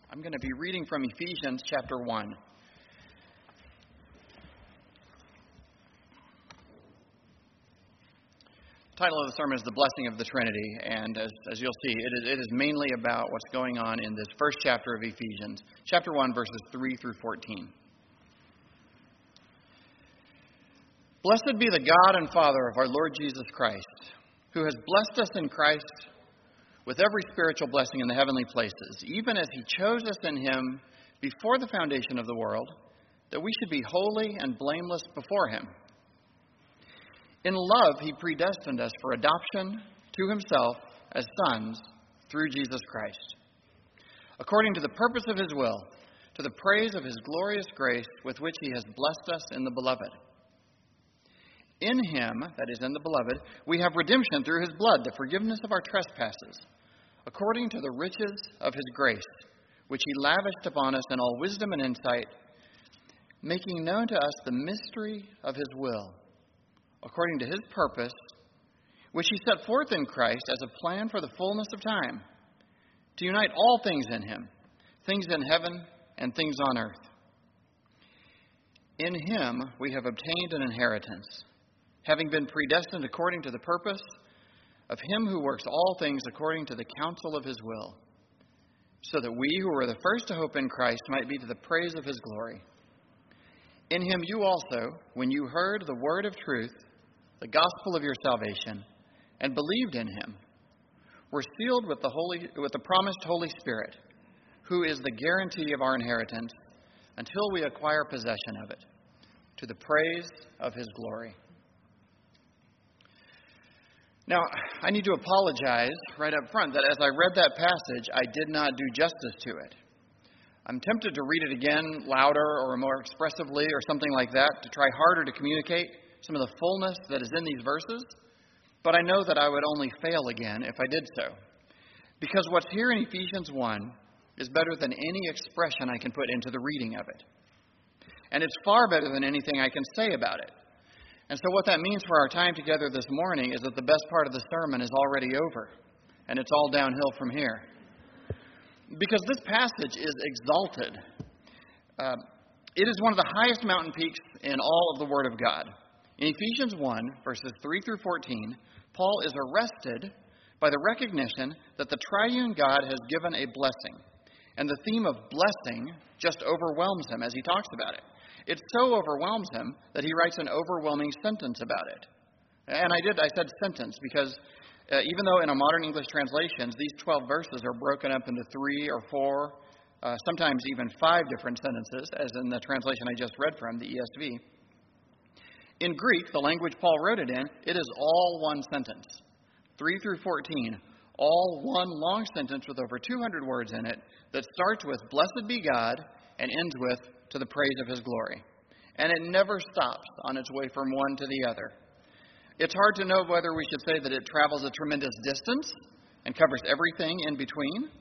I'm going to be reading from Ephesians chapter 1. The title of the sermon is The Blessing of the Trinity, and as you'll see, it is mainly about what's going on in this first chapter of Ephesians, chapter 1, verses 3 through 14. Blessed be the God and Father of our Lord Jesus Christ, who has blessed us in Christ with every spiritual blessing in the heavenly places, even as he chose us in him before the foundation of the world, that we should be holy and blameless before him. In love, he predestined us for adoption to himself as sons through Jesus Christ, according to the purpose of his will, to the praise of his glorious grace with which he has blessed us in the Beloved. In him, that is, in the Beloved, we have redemption through his blood, the forgiveness of our trespasses, according to the riches of his grace, which he lavished upon us in all wisdom and insight, making known to us the mystery of his will, according to his purpose, which he set forth in Christ as a plan for the fullness of time, to unite all things in him, things in heaven and things on earth. In him we have obtained an inheritance, having been predestined according to the purpose of him who works all things according to the counsel of his will, so that we who were the first to hope in Christ might be to the praise of his glory. In him you also, when you heard the word of truth, the gospel of your salvation, and believed in him, were sealed with the promised Holy Spirit, who is the guarantee of our inheritance until we acquire possession of it, to the praise of his glory. Now, I need to apologize right up front that as I read that passage, I did not do justice to it. I'm tempted to read it again louder or more expressively or something like that to try harder to communicate some of the fullness that is in these verses, but I know that I would only fail again if I did so. Because what's here in Ephesians 1 is better than any expression I can put into the reading of it. And it's far better than anything I can say about it. And so what that means for our time together this morning is that the best part of the sermon is already over, and it's all downhill from here. Because this passage is exalted. It is one of the highest mountain peaks in all of the Word of God. In Ephesians 1, verses 3 through 14, Paul is arrested by the recognition that the triune God has given a blessing. And the theme of blessing just overwhelms him as he talks about it. It so overwhelms him that he writes an overwhelming sentence about it. And I said sentence because even though in a modern English translations, these 12 verses are broken up into 3 or 4, sometimes even 5 different sentences, as in the translation I just read from, the ESV. In Greek, the language Paul wrote it in, it is all one sentence. 3 through 14, all one long sentence with over 200 words in it that starts with, "Blessed be God," and ends with, "to the praise of his glory." And it never stops on its way from one to the other. It's hard to know whether we should say that it travels a tremendous distance and covers everything in between,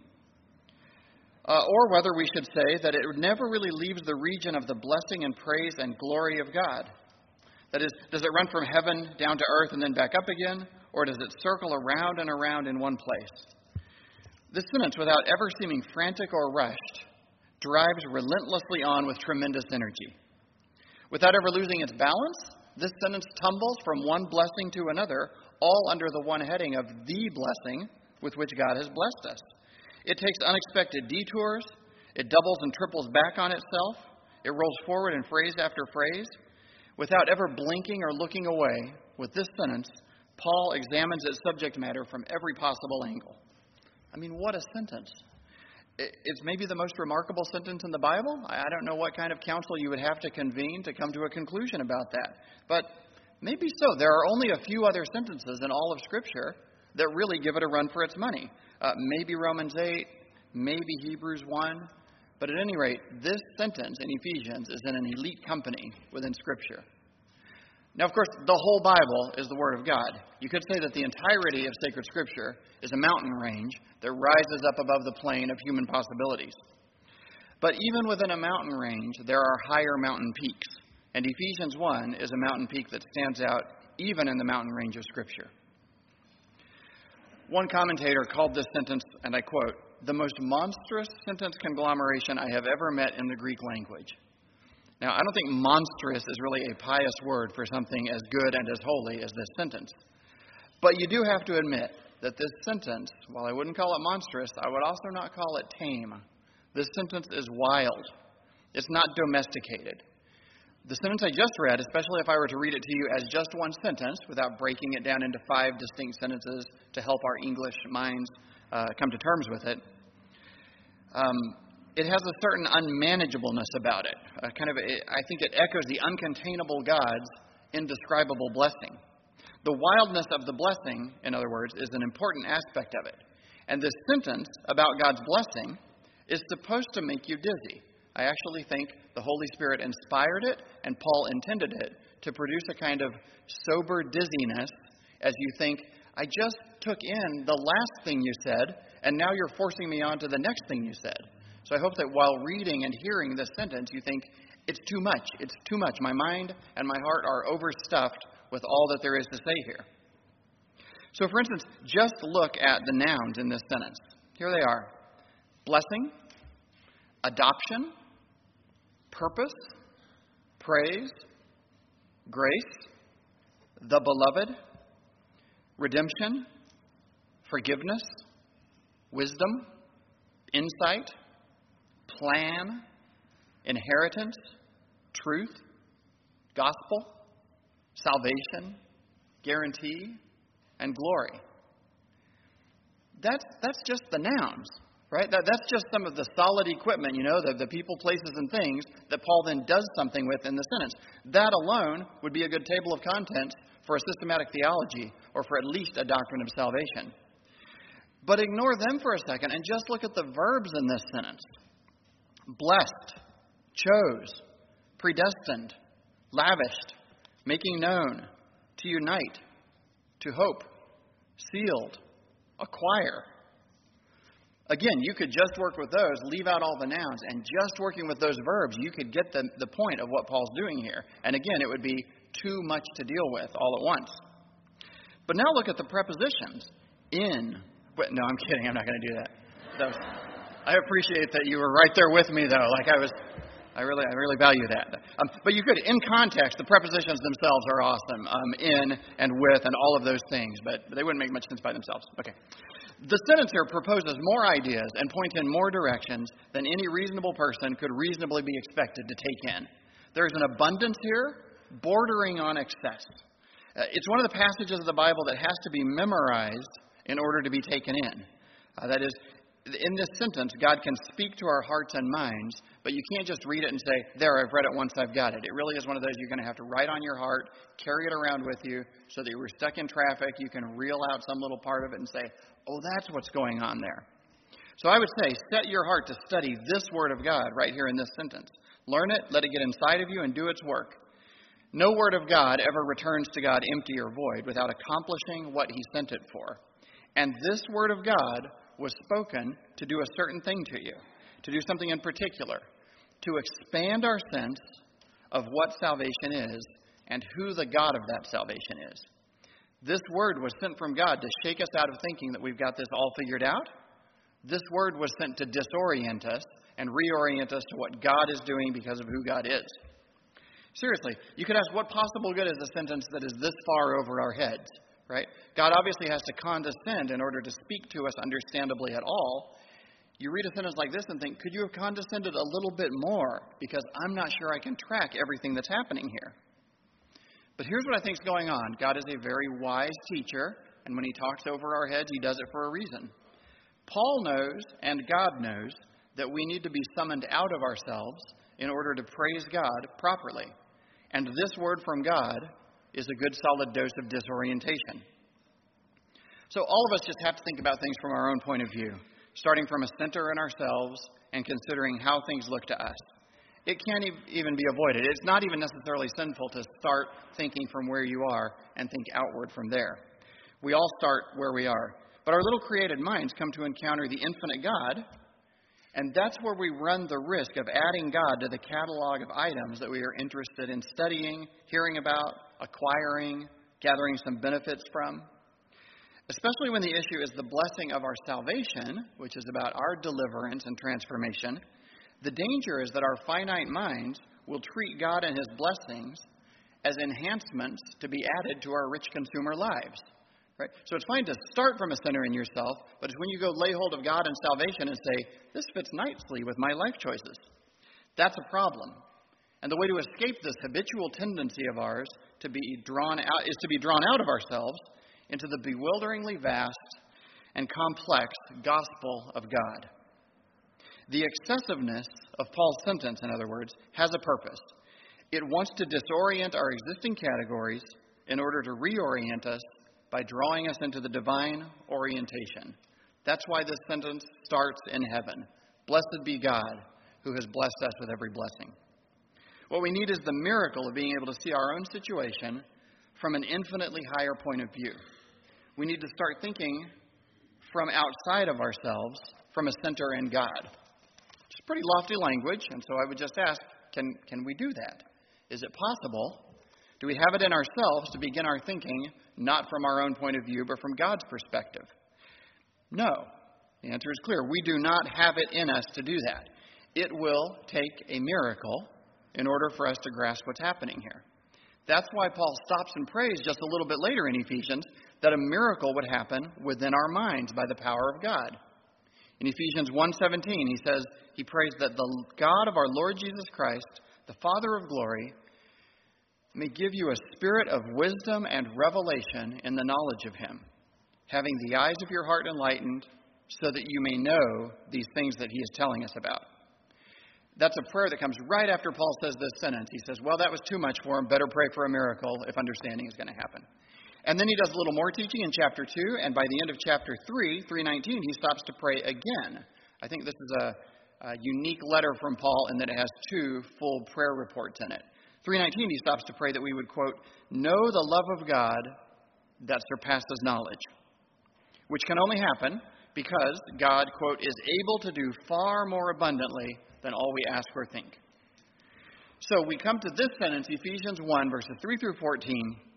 or whether we should say that it never really leaves the region of the blessing and praise and glory of God. That is, does it run from heaven down to earth and then back up again, or does it circle around and around in one place? This sentence, without ever seeming frantic or rushed, drives relentlessly on with tremendous energy. Without ever losing its balance, this sentence tumbles from one blessing to another, all under the one heading of the blessing with which God has blessed us. It takes unexpected detours. It doubles and triples back on itself. It rolls forward in phrase after phrase. Without ever blinking or looking away, with this sentence, Paul examines its subject matter from every possible angle. I mean, what a sentence. It's maybe the most remarkable sentence in the Bible. I don't know what kind of counsel you would have to convene to come to a conclusion about that. But maybe so. There are only a few other sentences in all of Scripture that really give it a run for its money. Maybe Romans 8, maybe Hebrews 1. But at any rate, this sentence in Ephesians is in an elite company within Scripture. Now, of course, the whole Bible is the Word of God. You could say that the entirety of sacred Scripture is a mountain range that rises up above the plane of human possibilities. But even within a mountain range, there are higher mountain peaks. And Ephesians 1 is a mountain peak that stands out even in the mountain range of Scripture. One commentator called this sentence, and I quote, the most monstrous sentence conglomeration I have ever met in the Greek language. Now, I don't think monstrous is really a pious word for something as good and as holy as this sentence. But you do have to admit that this sentence, while I wouldn't call it monstrous, I would also not call it tame. This sentence is wild. It's not domesticated. The sentence I just read, especially if I were to read it to you as just one sentence without breaking it down into 5 distinct sentences to help our English minds come to terms with it, it has a certain unmanageableness about it. I think it echoes the uncontainable God's indescribable blessing. The wildness of the blessing, in other words, is an important aspect of it. And this sentence about God's blessing is supposed to make you dizzy. I actually think the Holy Spirit inspired it, and Paul intended it to produce a kind of sober dizziness as you think, I just took in the last thing you said, and now you're forcing me on to the next thing you said. So I hope that while reading and hearing this sentence, you think, it's too much. It's too much. My mind and my heart are overstuffed with all that there is to say here. So, for instance, just look at the nouns in this sentence. Here they are. Blessing, adoption, purpose, praise, grace, the beloved, redemption, forgiveness, wisdom, insight, plan, inheritance, truth, gospel, salvation, guarantee, and glory. That's just the nouns, right? That's just some of the solid equipment, the people, places, and things that Paul then does something with in the sentence. That alone would be a good table of contents for a systematic theology or for at least a doctrine of salvation. But ignore them for a second and just look at the verbs in this sentence. Blessed, chose, predestined, lavished, making known, to unite, to hope, sealed, acquire. Again, you could just work with those, leave out all the nouns, and just working with those verbs, you could get the point of what Paul's doing here. And again, it would be too much to deal with all at once. But now look at the prepositions. In. No, I'm kidding. I'm not going to do that. I appreciate that you were right there with me, though. I really value that. But you could, in context, the prepositions themselves are awesome. In and with and all of those things, but they wouldn't make much sense by themselves. Okay. The sentence here proposes more ideas and points in more directions than any reasonable person could reasonably be expected to take in. There's an abundance here bordering on excess. It's one of the passages of the Bible that has to be memorized in order to be taken in. That is, in this sentence, God can speak to our hearts and minds, but you can't just read it and say, there, I've read it once, I've got it. It really is one of those you're going to have to write on your heart, carry it around with you, so that you were stuck in traffic, you can reel out some little part of it and say, oh, that's what's going on there. So I would say, set your heart to study this Word of God right here in this sentence. Learn it, let it get inside of you, and do its work. No Word of God ever returns to God empty or void without accomplishing what He sent it for. And this Word of God was spoken to do a certain thing to you, to do something in particular, to expand our sense of what salvation is and who the God of that salvation is. This word was sent from God to shake us out of thinking that we've got this all figured out. This word was sent to disorient us and reorient us to what God is doing because of who God is. Seriously, you could ask, what possible good is a sentence that is this far over our heads? Right? God obviously has to condescend in order to speak to us understandably at all. You read a sentence like this and think, could you have condescended a little bit more? Because I'm not sure I can track everything that's happening here. But here's what I think is going on. God is a very wise teacher, and when He talks over our heads, He does it for a reason. Paul knows, and God knows, that we need to be summoned out of ourselves in order to praise God properly. And this word from God is a good solid dose of disorientation. So all of us just have to think about things from our own point of view, starting from a center in ourselves and considering how things look to us. It can't even be avoided. It's not even necessarily sinful to start thinking from where you are and think outward from there. We all start where we are. But our little created minds come to encounter the infinite God, and that's where we run the risk of adding God to the catalog of items that we are interested in studying, hearing about, acquiring, gathering some benefits from. especially when the issue is the blessing of our salvation, which is about our deliverance and transformation, the danger is that our finite minds will treat God and his blessings as enhancements to be added to our rich consumer lives. Right? So it's fine to start from a center in yourself, but it's when you go lay hold of God and salvation and say, this fits nicely with my life choices. That's a problem. And the way to escape this habitual tendency of ours to be drawn out is to be drawn out of ourselves into the bewilderingly vast and complex gospel of God. The excessiveness of Paul's sentence, in other words, has a purpose. It wants to disorient our existing categories in order to reorient us by drawing us into the divine orientation. That's why this sentence starts in heaven. Blessed be God, who has blessed us with every blessing. What we need is the miracle of being able to see our own situation from an infinitely higher point of view. We need to start thinking from outside of ourselves, from a center in God. It's pretty lofty language, and so I would just ask, can we do that? Is it possible? Do we have it in ourselves to begin our thinking not from our own point of view, but from God's perspective? No. The answer is clear. We do not have it in us to do that. It will take a miracle in order for us to grasp what's happening here. That's why Paul stops and prays just a little bit later in Ephesians that a miracle would happen within our minds by the power of God. In Ephesians 1:17, he prays that the God of our Lord Jesus Christ, the Father of glory, may give you a spirit of wisdom and revelation in the knowledge of him, having the eyes of your heart enlightened, so that you may know these things that he is telling us about. That's a prayer that comes right after Paul says this sentence. He says, well, that was too much for him. Better pray for a miracle if understanding is going to happen. And then he does a little more teaching in chapter 2, and by the end of chapter 3:19, he stops to pray again. I think this is a unique letter from Paul in that it has 2 full prayer reports in it. 3:19, he stops to pray that we would, quote, know the love of God that surpasses knowledge, which can only happen because God, quote, is able to do far more abundantly than all we ask or think. So we come to this sentence, Ephesians 1, verses 3 through 14,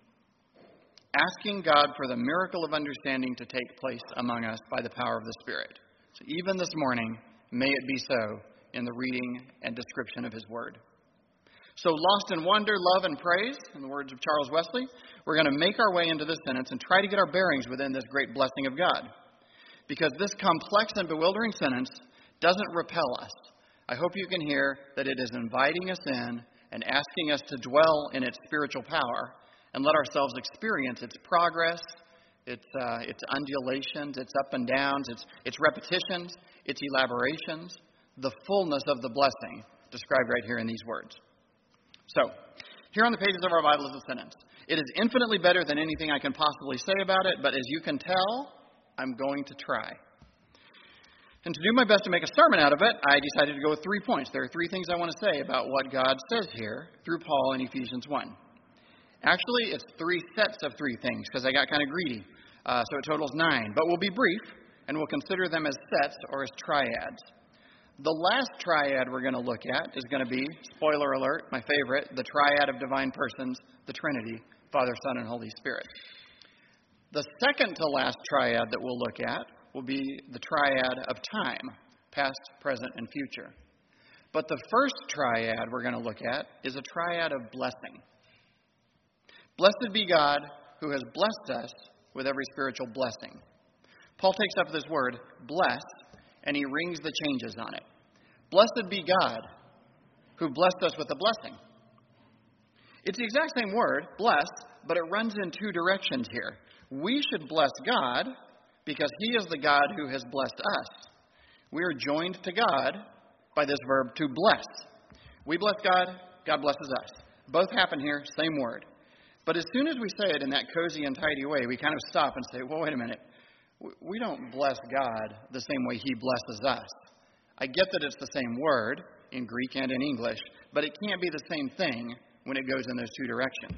asking God for the miracle of understanding to take place among us by the power of the Spirit. So even this morning, may it be so in the reading and description of his word. So lost in wonder, love, and praise, in the words of Charles Wesley, we're going to make our way into this sentence and try to get our bearings within this great blessing of God. Because this complex and bewildering sentence doesn't repel us. I hope you can hear that it is inviting us in and asking us to dwell in its spiritual power and let ourselves experience its progress, its undulations, its up and downs, its repetitions, its elaborations, the fullness of the blessing described right here in these words. So, here on the pages of our Bible is a sentence. It is infinitely better than anything I can possibly say about it, but as you can tell, I'm going to try. And to do my best to make a sermon out of it, I decided to go with 3 points. There are 3 things I want to say about what God says here through Paul in Ephesians 1. Actually, it's 3 sets of 3 things because I got kind of greedy. So it totals 9. But we'll be brief, and we'll consider them as sets or as triads. The last triad we're going to look at is going to be, spoiler alert, my favorite, the triad of divine persons, the Trinity, Father, Son, and Holy Spirit. The second to last triad that we'll look at will be the triad of time, past, present, and future. But the first triad we're going to look at is a triad of blessing. Blessed be God who has blessed us with every spiritual blessing. Paul takes up this word, bless, and he rings the changes on it. Blessed be God who blessed us with a blessing. It's the exact same word, bless, but it runs in 2 directions here. We should bless God because he is the God who has blessed us. We are joined to God by this verb to bless. We bless God, God blesses us. Both happen here, same word. But as soon as we say it in that cozy and tidy way, we kind of stop and say, well, wait a minute. We don't bless God the same way he blesses us. I get that it's the same word in Greek and in English, but it can't be the same thing when it goes in those 2 directions.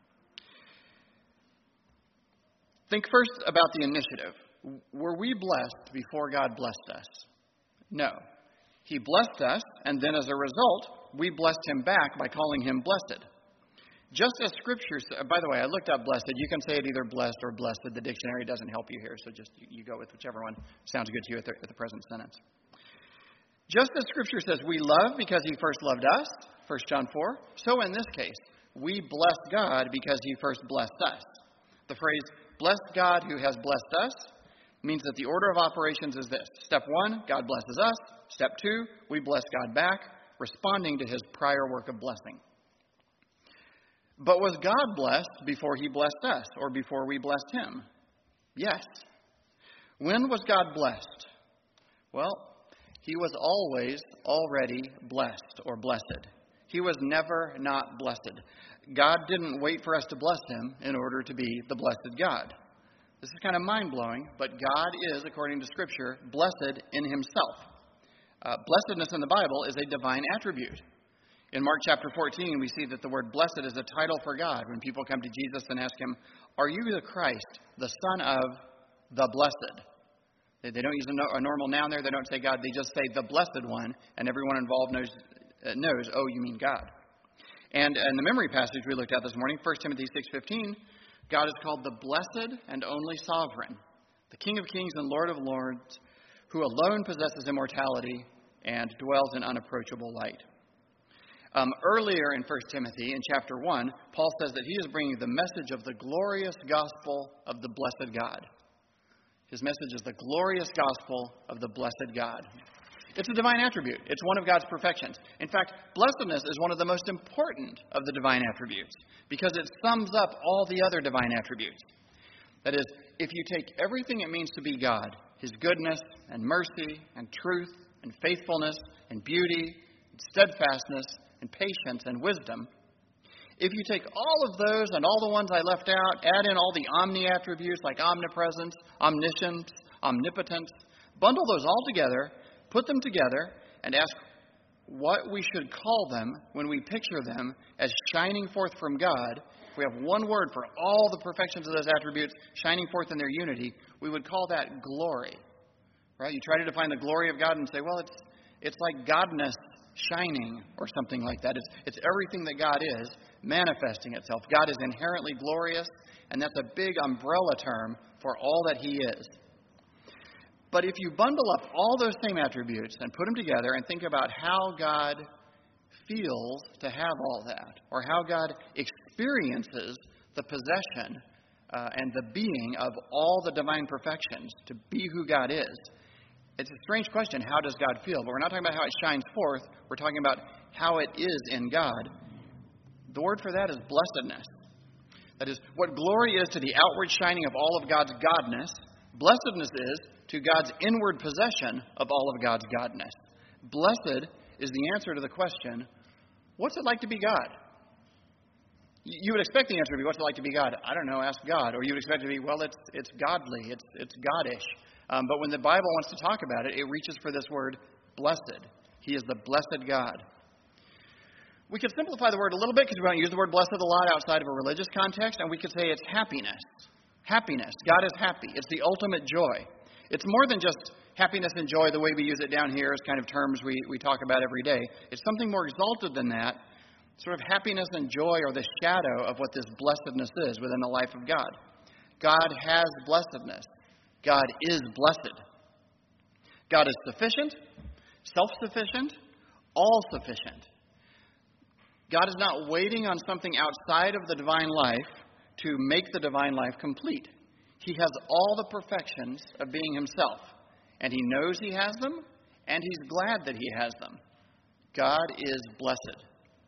Think first about the initiative. Were we blessed before God blessed us? No. He blessed us, and then as a result, we blessed him back by calling him blessed. Just as Scripture, by the way, I looked up blessed. You can say it either blessed or blessed. The dictionary doesn't help you here, so just you go with whichever one sounds good to you at the present sentence. Just as Scripture says we love because he first loved us, 1 John 4, so in this case, we bless God because he first blessed us. The phrase, bless God who has blessed us, means that the order of operations is this. Step 1, God blesses us. Step 2, we bless God back, responding to his prior work of blessing. But was God blessed before he blessed us, or before we blessed him? Yes. When was God blessed? Well, he was always already blessed or blessed. He was never not blessed. God didn't wait for us to bless him in order to be the blessed God. This is kind of mind-blowing, but God is, according to Scripture, blessed in himself. Blessedness in the Bible is a divine attribute. In Mark chapter 14, we see that the word blessed is a title for God. When people come to Jesus and ask him, are you the Christ, the Son of the Blessed? They don't use a normal noun there. They don't say God. They just say the Blessed One, and everyone involved knows, oh, you mean God. And in the memory passage we looked at this morning, 1 Timothy 6:15, God is called the Blessed and only Sovereign, the King of Kings and Lord of Lords, who alone possesses immortality and dwells in unapproachable light. Earlier in 1 Timothy, in chapter 1, Paul says that he is bringing the message of the glorious gospel of the blessed God. His message is the glorious gospel of the blessed God. It's a divine attribute. It's one of God's perfections. In fact, blessedness is one of the most important of the divine attributes because it sums up all the other divine attributes. That is, if you take everything it means to be God, his goodness and mercy and truth and faithfulness and beauty and steadfastness and patience and wisdom, if you take all of those and all the ones I left out, add in all the omni attributes like omnipresence, omniscience, omnipotence, bundle those all together, put them together, and ask what we should call them when we picture them as shining forth from God. If we have one word for all the perfections of those attributes shining forth in their unity, we would call that glory. Right? You try to define the glory of God and say, well, it's like Godness shining or something like that. It's everything that God is manifesting itself. God is inherently glorious, and that's a big umbrella term for all that he is. But if you bundle up all those same attributes and put them together and think about how God feels to have all that, or how God experiences the possession and the being of all the divine perfections to be who God is, it's a strange question, how does God feel? But we're not talking about how it shines forth. We're talking about how it is in God. The word for that is blessedness. That is, what glory is to the outward shining of all of God's godness, blessedness is to God's inward possession of all of God's godness. Blessed is the answer to the question, what's it like to be God? You would expect the answer to be, what's it like to be God? I don't know, ask God. Or you would expect it to be, well, it's godly, it's godish. But when the Bible wants to talk about it, it reaches for this word, blessed. He is the blessed God. We could simplify the word a little bit because we don't use the word blessed a lot outside of a religious context, and we could say it's happiness. Happiness. God is happy. It's the ultimate joy. It's more than just happiness and joy the way we use it down here as kind of terms we talk about every day. It's something more exalted than that. Sort of happiness and joy are the shadow of what this blessedness is within the life of God. God has blessedness. God is blessed. God is sufficient, self-sufficient, all-sufficient. God is not waiting on something outside of the divine life to make the divine life complete. He has all the perfections of being himself, and he knows he has them, and he's glad that he has them. God is blessed.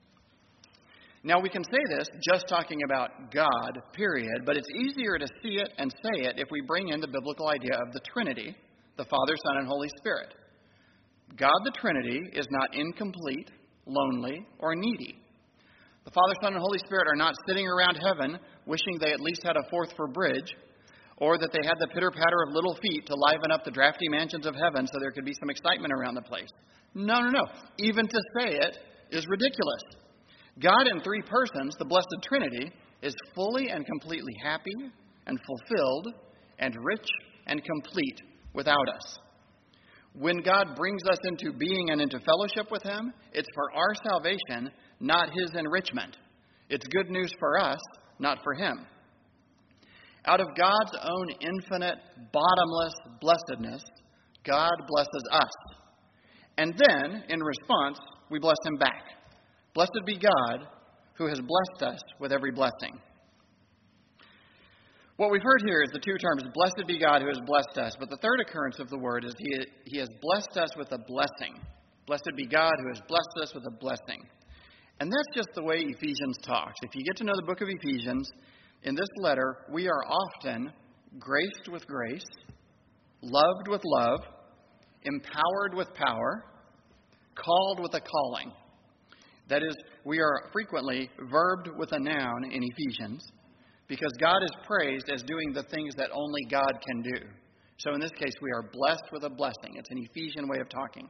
Now, we can say this just talking about God, period, but it's easier to see it and say it if we bring in the biblical idea of the Trinity, the Father, Son, and Holy Spirit. God, the Trinity, is not incomplete, lonely, or needy. The Father, Son, and Holy Spirit are not sitting around heaven wishing they at least had a fourth for bridge, or that they had the pitter-patter of little feet to liven up the drafty mansions of heaven so there could be some excitement around the place. No. Even to say it is ridiculous. God in three persons, the Blessed Trinity, is fully and completely happy and fulfilled and rich and complete without us. When God brings us into being and into fellowship with him, it's for our salvation, not his enrichment. It's good news for us, not for him. Out of God's own infinite, bottomless blessedness, God blesses us. And then, in response, we bless him back. Blessed be God, who has blessed us with every blessing. What we've heard here is the two terms, blessed be God who has blessed us. But the third occurrence of the word is he has blessed us with a blessing. Blessed be God who has blessed us with a blessing. And that's just the way Ephesians talks. If you get to know the book of Ephesians, in this letter, we are often graced with grace, loved with love, empowered with power, called with a calling. That is, we are frequently verbed with a noun in Ephesians because God is praised as doing the things that only God can do. So in this case, we are blessed with a blessing. It's an Ephesian way of talking.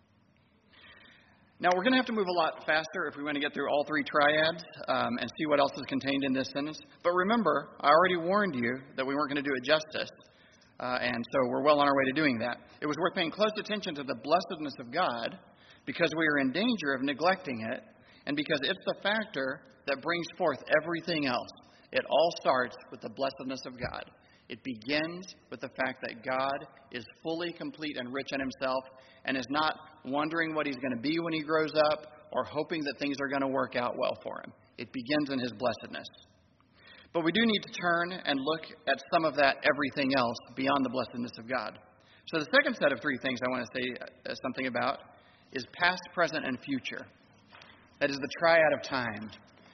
Now, we're going to have to move a lot faster if we want to get through all three triads and see what else is contained in this sentence. But remember, I already warned you that we weren't going to do it justice. And so we're well on our way to doing that. It was worth paying close attention to the blessedness of God because we are in danger of neglecting it and because it's the factor that brings forth everything else. It all starts with the blessedness of God. It begins with the fact that God is fully complete and rich in himself and is not wondering what he's going to be when he grows up or hoping that things are going to work out well for him. It begins in his blessedness. But we do need to turn and look at some of that everything else beyond the blessedness of God. So the second set of three things I want to say something about is past, present, and future. That is the triad of time.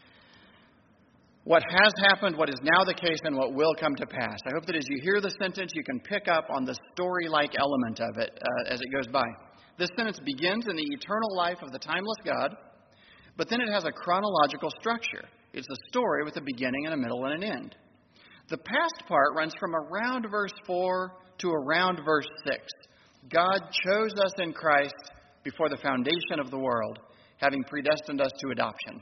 What has happened, what is now the case, and what will come to pass. I hope that as you hear the sentence, you can pick up on the story-like element of it as it goes by. This sentence begins in the eternal life of the timeless God, but then it has a chronological structure. It's a story with a beginning and a middle and an end. The past part runs from around verse 4 to around verse 6. God chose us in Christ before the foundation of the world, having predestined us to adoption.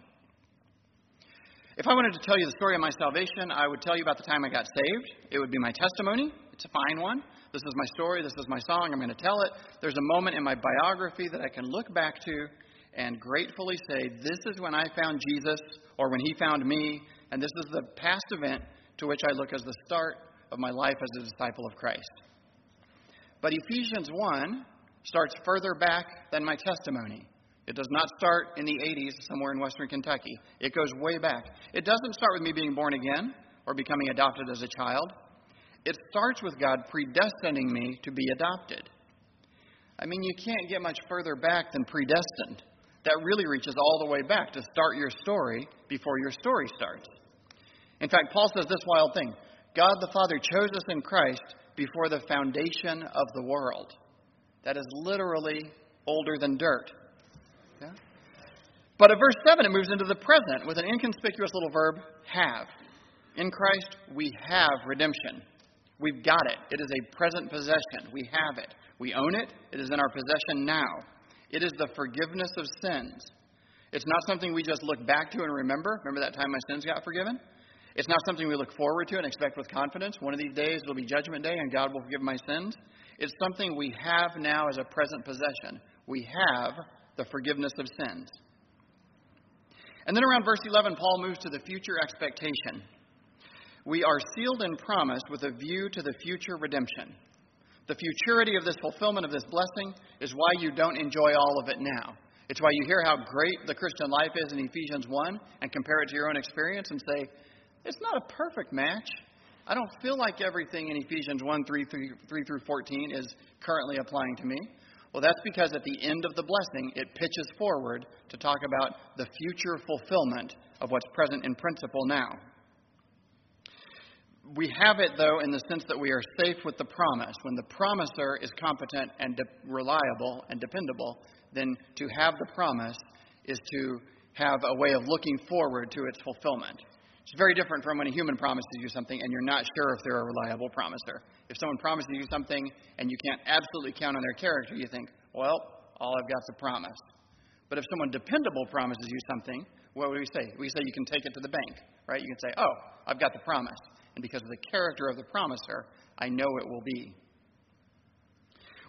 If I wanted to tell you the story of my salvation, I would tell you about the time I got saved. It would be my testimony. It's a fine one. This is my story. This is my song. I'm going to tell it. There's a moment in my biography that I can look back to and gratefully say, this is when I found Jesus, or when he found me, and this is the past event to which I look as the start of my life as a disciple of Christ. But Ephesians 1 starts further back than my testimony. It does not start in the 80s somewhere in western Kentucky. It goes way back. It doesn't start with me being born again or becoming adopted as a child. It starts with God predestining me to be adopted. I mean, you can't get much further back than predestined. That really reaches all the way back to start your story before your story starts. In fact, Paul says this wild thing. God the Father chose us in Christ before the foundation of the world. That is literally older than dirt. Yeah? But at verse 7, it moves into the present with an inconspicuous little verb, have. In Christ, we have redemption. We've got it. It is a present possession. We have it. We own it. It is in our possession now. It is the forgiveness of sins. It's not something we just look back to and remember. Remember that time my sins got forgiven? It's not something we look forward to and expect with confidence. One of these days will be Judgment Day and God will forgive my sins. It's something we have now as a present possession. We have the forgiveness of sins. And then around verse 11, Paul moves to the future expectation. We are sealed and promised with a view to the future redemption. The futurity of this fulfillment of this blessing is why you don't enjoy all of it now. It's why you hear how great the Christian life is in Ephesians 1 and compare it to your own experience and say, it's not a perfect match. I don't feel like everything in Ephesians 1, 3 through 14 is currently applying to me. Well, that's because at the end of the blessing, it pitches forward to talk about the future fulfillment of what's present in principle now. We have it, though, in the sense that we are safe with the promise. When the promiser is competent and reliable and dependable, then to have the promise is to have a way of looking forward to its fulfillment. It's very different from when a human promises you something and you're not sure if they're a reliable promiser. If someone promises you something and you can't absolutely count on their character, you think, well, all I've got is a promise. But if someone dependable promises you something, what would we say? We say you can take it to the bank, right? You can say, oh, I've got the promise. And because of the character of the promiser, I know it will be.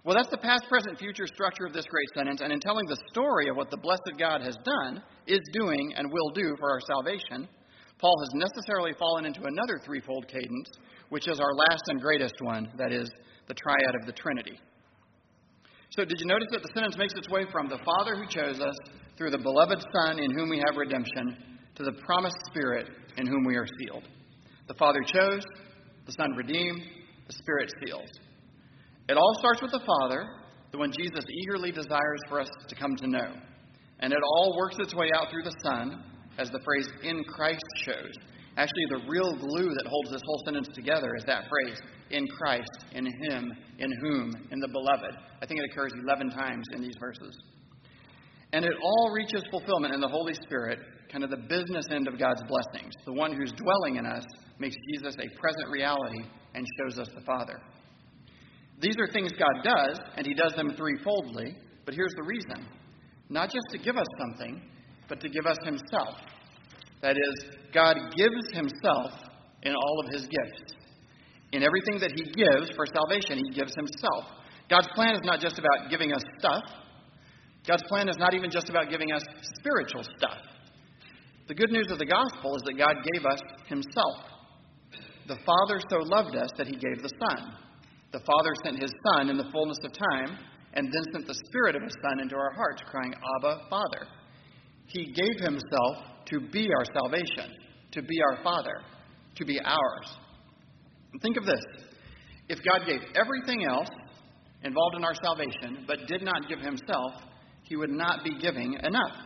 Well, that's the past, present, future structure of this great sentence, and in telling the story of what the blessed God has done, is doing, and will do for our salvation, Paul has necessarily fallen into another threefold cadence, which is our last and greatest one, that is, the triad of the Trinity. So did you notice that the sentence makes its way from the Father who chose us, through the beloved Son in whom we have redemption, to the promised Spirit in whom we are sealed? The Father chose, the Son redeemed, the Spirit seals. It all starts with the Father, the one Jesus eagerly desires for us to come to know. And it all works its way out through the Son, as the phrase "in Christ" shows. Actually, the real glue that holds this whole sentence together is that phrase, "in Christ," "in Him," "in whom," "in the Beloved." I think it occurs 11 times in these verses. And it all reaches fulfillment in the Holy Spirit, kind of the business end of God's blessings. The one who's dwelling in us makes Jesus a present reality and shows us the Father. These are things God does, and He does them threefoldly, but here's the reason. Not just to give us something, but to give us Himself. That is, God gives Himself in all of His gifts. In everything that He gives for salvation, He gives Himself. God's plan is not just about giving us stuff. God's plan is not even just about giving us spiritual stuff. The good news of the gospel is that God gave us Himself. The Father so loved us that He gave the Son. The Father sent His Son in the fullness of time, and then sent the Spirit of His Son into our hearts, crying, "Abba, Father." He gave Himself to be our salvation, to be our Father, to be ours. And think of this. If God gave everything else involved in our salvation, but did not give Himself, He would not be giving enough.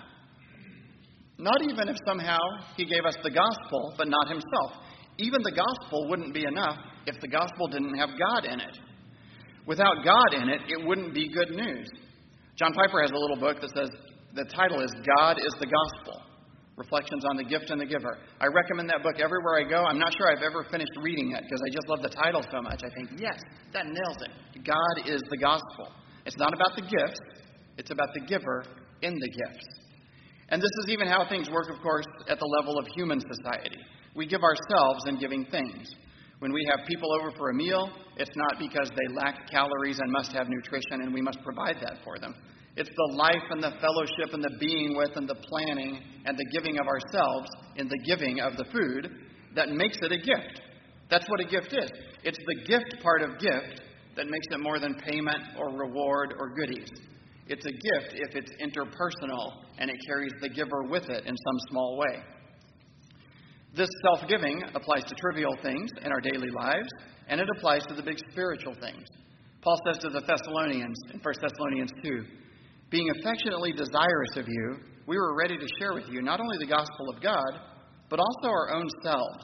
Not even if somehow He gave us the gospel, but not Himself. Even the gospel wouldn't be enough if the gospel didn't have God in it. Without God in it, it wouldn't be good news. John Piper has a little book that says, the title is God is the Gospel, Reflections on the Gift and the Giver. I recommend that book everywhere I go. I'm not sure I've ever finished reading it because I just love the title so much. I think, yes, that nails it. God is the gospel. It's not about the gifts. It's about the giver in the gifts. And this is even how things work, of course, at the level of human society. We give ourselves in giving things. When we have people over for a meal, it's not because they lack calories and must have nutrition and we must provide that for them. It's the life and the fellowship and the being with and the planning and the giving of ourselves in the giving of the food that makes it a gift. That's what a gift is. It's the gift part of gift that makes it more than payment or reward or goodies. It's a gift if it's interpersonal and it carries the giver with it in some small way. This self-giving applies to trivial things in our daily lives, and it applies to the big spiritual things. Paul says to the Thessalonians in 1 Thessalonians 2, "Being affectionately desirous of you, we were ready to share with you not only the gospel of God, but also our own selves."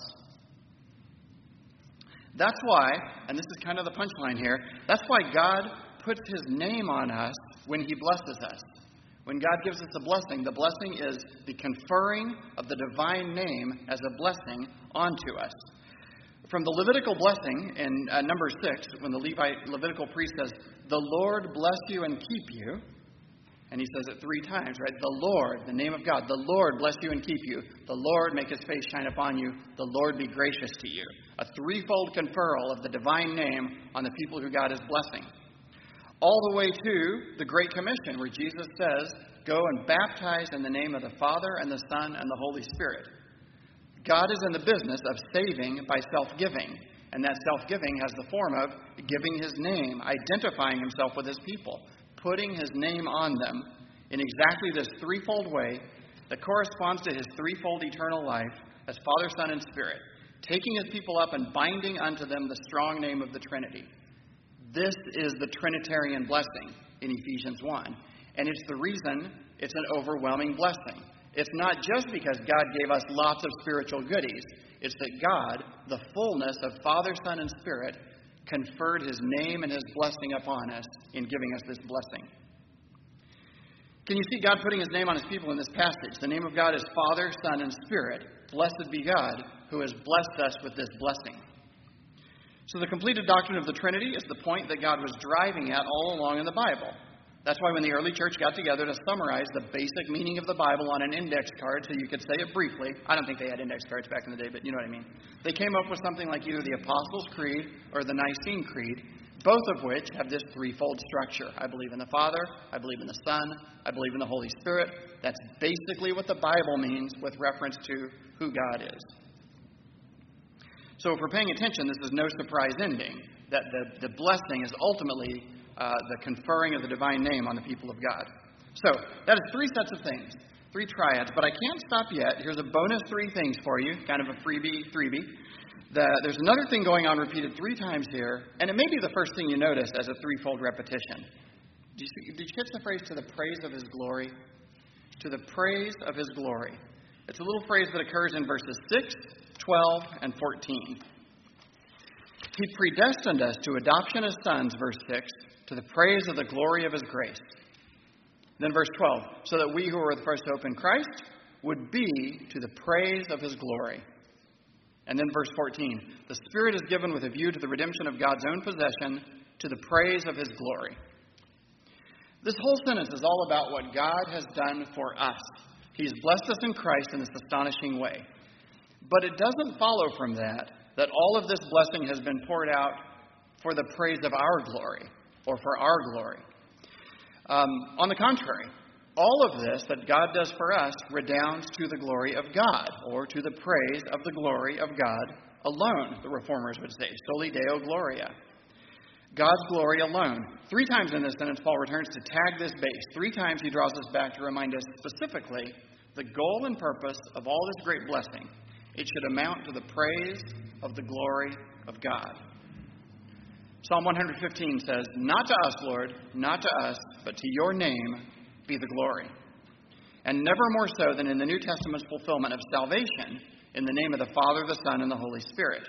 That's why, and this is kind of the punchline here, that's why God puts His name on us when He blesses us. When God gives us a blessing, the blessing is the conferring of the divine name as a blessing onto us. From the Levitical blessing in Numbers 6, when the Levitical priest says, "The Lord bless you and keep you," and he says it 3 times, right? The Lord, the name of God, the Lord bless you and keep you. The Lord make His face shine upon you. The Lord be gracious to you. A threefold conferral of the divine name on the people who God is blessing. All the way to the Great Commission, where Jesus says, "Go and baptize in the name of the Father and the Son and the Holy Spirit." God is in the business of saving by self-giving, and that self-giving has the form of giving His name, identifying Himself with His people, putting His name on them in exactly this threefold way that corresponds to His threefold eternal life as Father, Son, and Spirit, taking His people up and binding unto them the strong name of the Trinity. This is the Trinitarian blessing in Ephesians 1, and it's the reason it's an overwhelming blessing. It's not just because God gave us lots of spiritual goodies. It's that God, the fullness of Father, Son, and Spirit, conferred His name and His blessing upon us in giving us this blessing. Can you see God putting His name on His people in this passage? The name of God is Father, Son, and Spirit. Blessed be God who has blessed us with this blessing. So the completed doctrine of the Trinity is the point that God was driving at all along in the Bible. That's why when the early church got together to summarize the basic meaning of the Bible on an index card so you could say it briefly, I don't think they had index cards back in the day, but you know what I mean. They came up with something like either the Apostles' Creed or the Nicene Creed. both of which have this threefold structure. I believe in the Father, I believe in the Son, I believe in the Holy Spirit. That's basically what the Bible means with reference to who God is. So if we're paying attention, this is no surprise ending, that the blessing is ultimately the conferring of the divine name on the people of God. So that is three sets of things, three triads, but I can't stop yet. Here's a bonus three things for you, kind of a freebie. There's another thing going on repeated three times here, and it may be the first thing you notice as a threefold repetition. Did you catch the phrase, to the praise of his glory? To the praise of his glory. It's a little phrase that occurs in verses 6, 12, and 14. He predestined us to adoption as sons, verse 6, to the praise of the glory of his grace. Then verse 12, so that we who were the first hope in Christ would be to the praise of his glory. And then verse 14, the Spirit is given with a view to the redemption of God's own possession, to the praise of his glory. This whole sentence is all about what God has done for us. He's blessed us in Christ in this astonishing way. But it doesn't follow from that all of this blessing has been poured out for the praise of our glory, or for our glory. On the contrary, all of this that God does for us redounds to the glory of God, or to the praise of the glory of God alone, the Reformers would say, soli Deo Gloria. God's glory alone. Three times in this sentence, Paul returns to tag this base. Three times he draws us back to remind us specifically the goal and purpose of all this great blessing. It should amount to the praise of the glory of God. Psalm 115 says, not to us, Lord, not to us, but to your name be the glory. And never more so than in the New Testament's fulfillment of salvation in the name of the Father, the Son, and the Holy Spirit.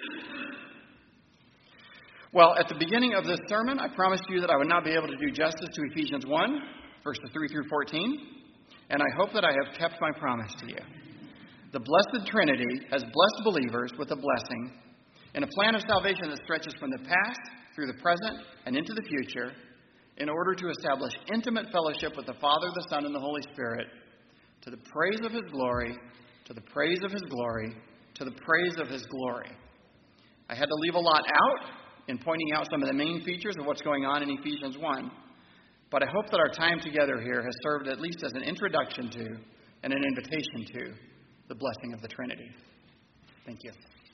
Well, at the beginning of this sermon, I promised you that I would not be able to do justice to Ephesians 1, verses 3 through 14, and I hope that I have kept my promise to you. The Blessed Trinity has blessed believers with a blessing in a plan of salvation that stretches from the past through the present and into the future in order to establish intimate fellowship with the Father, the Son, and the Holy Spirit to the praise of his glory, to the praise of his glory, to the praise of his glory. I had to leave a lot out in pointing out some of the main features of what's going on in Ephesians 1, but I hope that our time together here has served at least as an introduction to and an invitation to the blessing of the Trinity. Thank you.